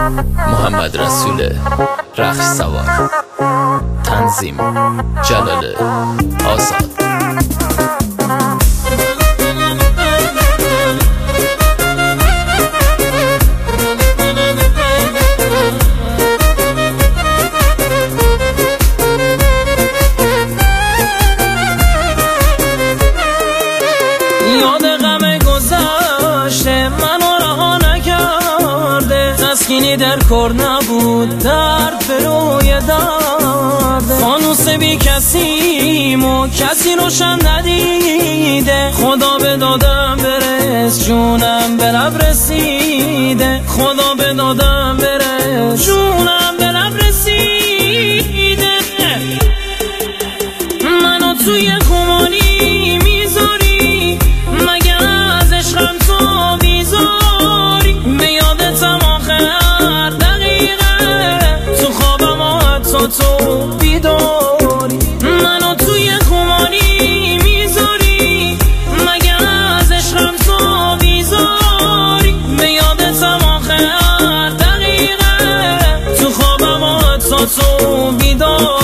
محمد رسول رخش سوار، تنظیم جلال آزاد. یاد غم گذشته منو رها نکرده، تسکینی در کار نبود، درد به روی درده. فانوس بی کسیم و کسی روشن ندیده، خدا به دادم برس جونم به لب رسیده، خدا به دادم برس جونم به لب رسیده. منو توی خماری میذاری، مگه از عشقم تو بیزاری؟ به یادتم آخر دقیقه، تو خوابم و حتی تو بیداری. منو توی خماری میذاری، مگه از عشقم تو بیزاری؟ به یادتم آخر دقیقه، تو خوابم و حتی تو بیداری.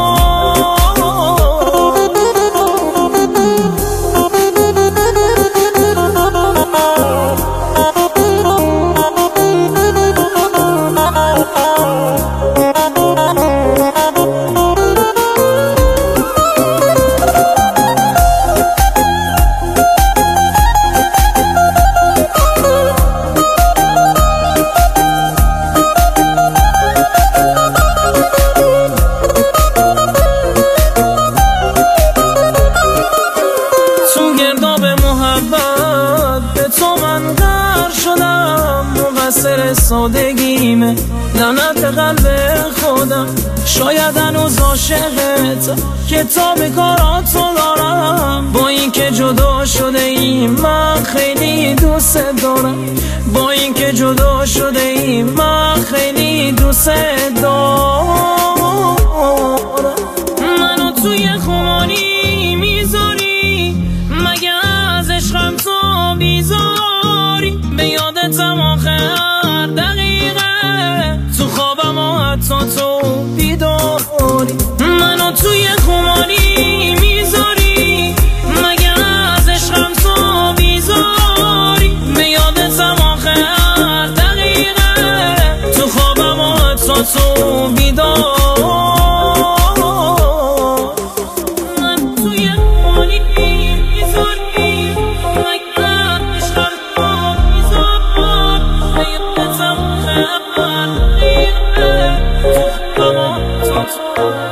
مقصر سادگیمه، لعنت قلب خودم، شاید هنوز عاشقت کتاب کاراتو دارم. با اینکه جدا شده ایم من خیلی دوست دارم، با اینکه جدا شده ایم من خیلی دوست دارم. منو توی خماری میذاری، مگه از عشقم تو بیزاری؟ به یادتم آخر دقیقه، تو خوابم و حتی تو بیداری. منو توی خماری میذاری، مگه از عشقم تو بیزاری؟ به یادتم آخر دقیقه، تو خوابم و حتی تو بیداری. Come on,